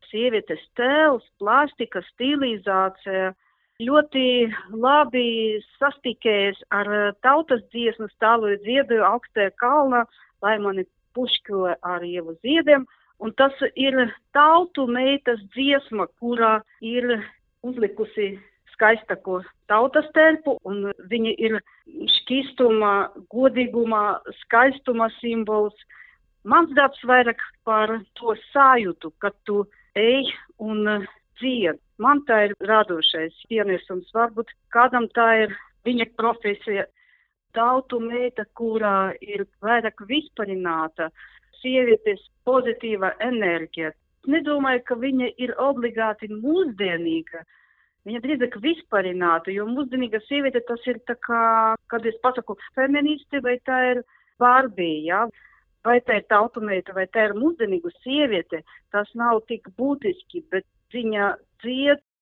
sievietes tēls, plastika, stilizācija ļoti labi sastikējas ar tautas dziesmu stāvoju dziedu augstē kalnā, lai mani pušķo ar ievu ziediem. Un tas ir tautu meitas dziesma, kurā ir uzlikusi skaistako tautas terpu, un viņa ir šķistuma, godīguma, skaistuma simbols. Mans darbs vairāk par to sajūtu, kad tu ej un dzied. Man tā ir radošais pienesums. Varbūt kādam tā ir viņa profesija. Tautu meita, kurā ir vairāk vispārināta, sievietes pozitīva enerģija. Nedomāju, ka viņa ir obligāti mūsdienīga. Viņa drīzāk vispārināta, jo mūsdienīga sieviete tas ir tā kā, kad es pasaku feministi, vai tā ir Barbie, ja? Vai tā ir tautumeita, vai tā ir mūsdienīga sieviete, tas nav tik būtiski, bet viņa dzied